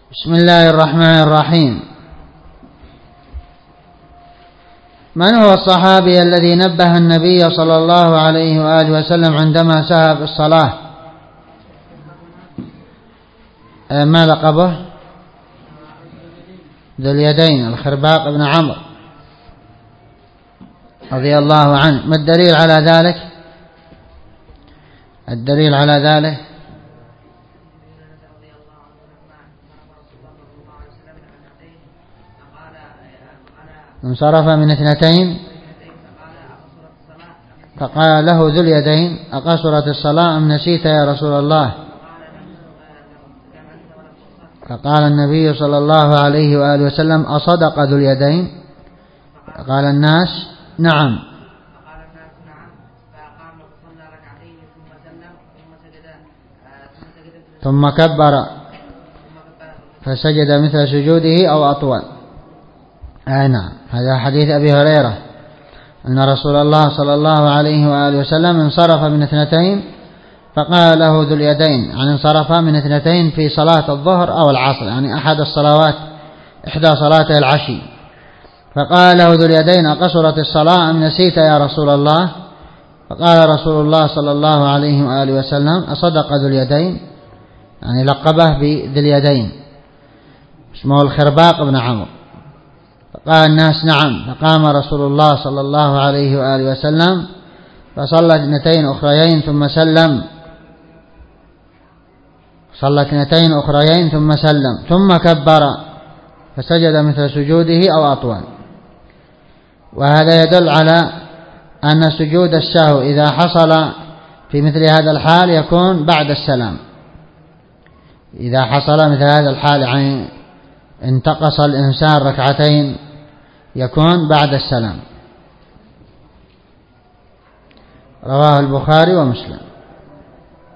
بسم الله الرحمن الرحيم. من هو الصحابي الذي نبه النبي صلى الله عليه وآله وسلم عندما سهى في الصلاة؟ ما لقبه؟ ذو اليدين الخرباق بن عمرو رضي الله عنه. ما الدليل على ذلك؟ الدليل على ذلك انصرف من اثنتين فقال له ذو اليدين: أقصرت الصلاة أم نسيت يا رسول الله؟ فقال النبي صلى الله عليه وآله وسلم: أصدق ذو اليدين؟ قال الناس: نعم. ثم كبر فسجد مثل سجوده أو أطول. نعم، هذا حديث أبي هريرة أن رسول الله صلى الله عليه وآله وسلم انصرف من اثنتين فقال له ذو اليدين، يعني انصرف من اثنتين في صلاة الظهر أو العصر، يعني أحد الصلوات، إحدى صلاتي العشي. فقال له ذو اليدين: أقصرت الصلاة أم نسيت يا رسول الله؟ فقال رسول الله صلى الله عليه وآله وسلم: أصدق ذو اليدين؟ يعني لقبه بذي اليدين، اسمه الخرباق بن عمرو. فقال الناس: نعم. فقام رسول الله صلى الله عليه وآله وسلم فصلى اثنتين أخريين ثم سلم، صلى اثنتين أخريين ثم سلم، ثم كبر فسجد مثل سجوده أو أطول. وهذا يدل على أن سجود السهو إذا حصل في مثل هذا الحال يكون بعد السلام. إذا حصل مثل هذا الحال، يعني انتقص الإنسان ركعتين، يكون بعد السلام. رواه البخاري ومسلم.